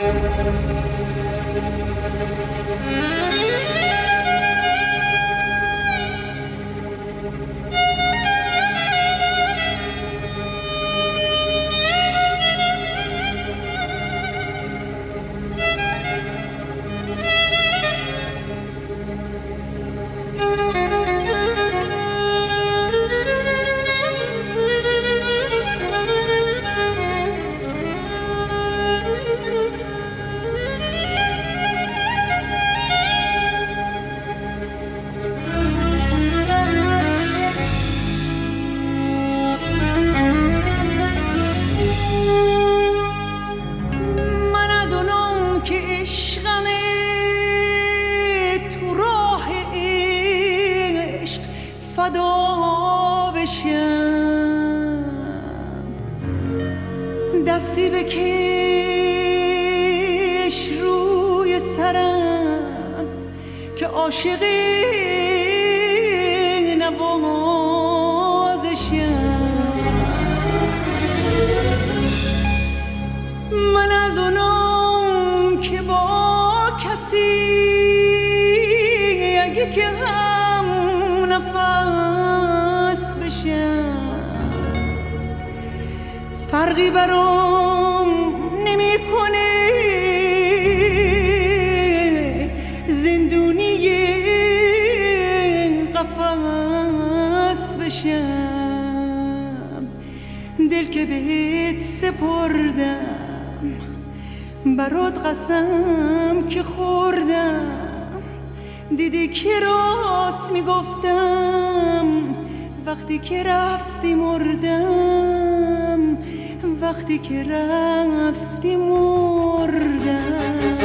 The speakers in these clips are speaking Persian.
فدا بشم، دستی بکش روی سرم که عاشقی نوازشم. من از اونم که با کسی اگه که هم نفس بشم، فرقی برام نمیکنه زندونی قفس بشم. دل که بهت سپردم، برات قسم که خوردم، دیدی که راست میگفتم، وقتی که رفتی مردم، وقتی که رفتی مردم.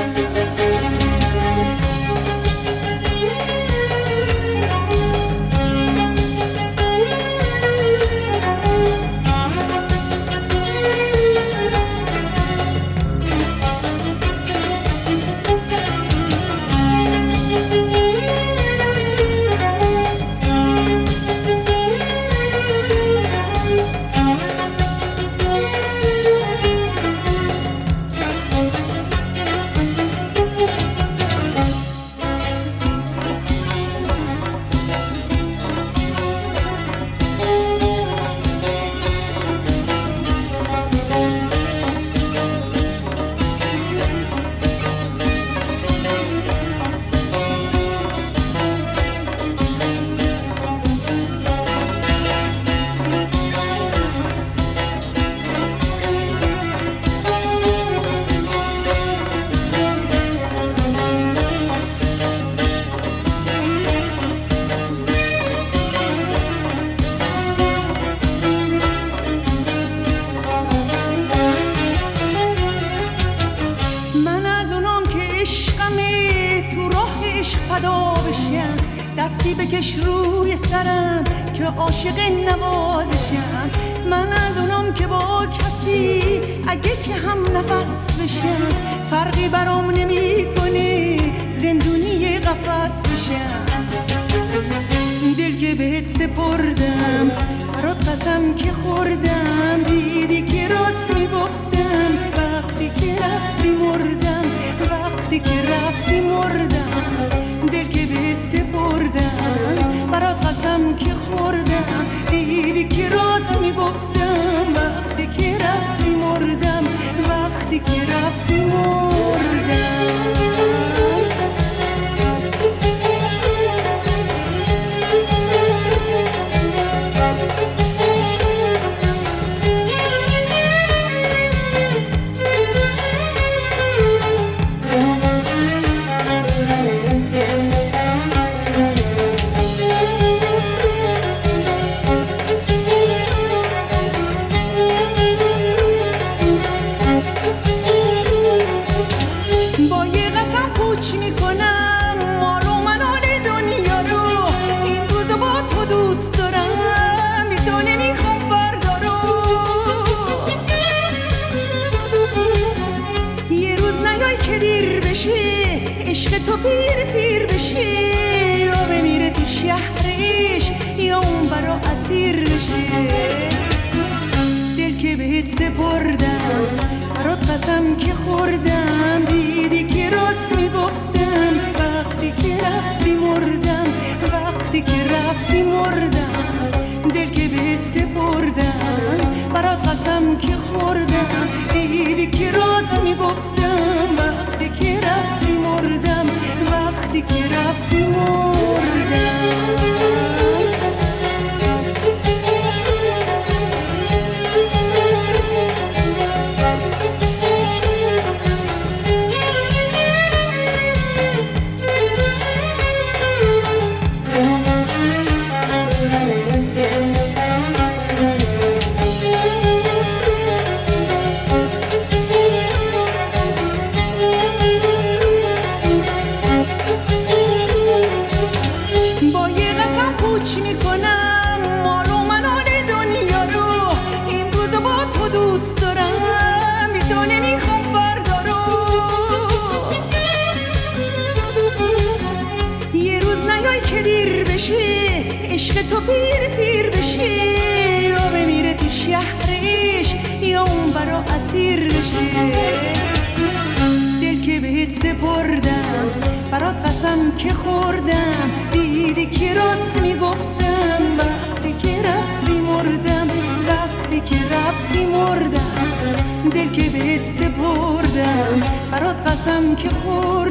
دستی بکش روی سرم که عاشق نوازشم. من از اونم که با کسی اگه که هم نفس بشم، فرقی برام نمیکنه زندونی قفس بشم. دل که بهت سپردم، برات قسم که خوردم، دیدی که راست میگفتم، وقتی که رفتی مردم، وقتی که رفتی مردم. دل که بهت سپردم، برات قسم که خوردم، دیدی که راست میگفتم، وقتی که رفتی مردم، وقتی که رفتی مردم. عشق تو پیر بشه، یا بمیره تو شهرش، یا اون برا اسیر بشه. دل که بهت سپردم، برات قسم که خوردم، بشه، عشق تو پیر پیر بشه، یا بمیره تو شهرش یا اون برا اسیر بشه. دل که بهت سپردم برات قسم که خوردم، دیدی که راست میگفتم، وقتی که رفتی مردم، وقتی که رفتی مردم. دل که بهت سپردم برات قسم که خوردم،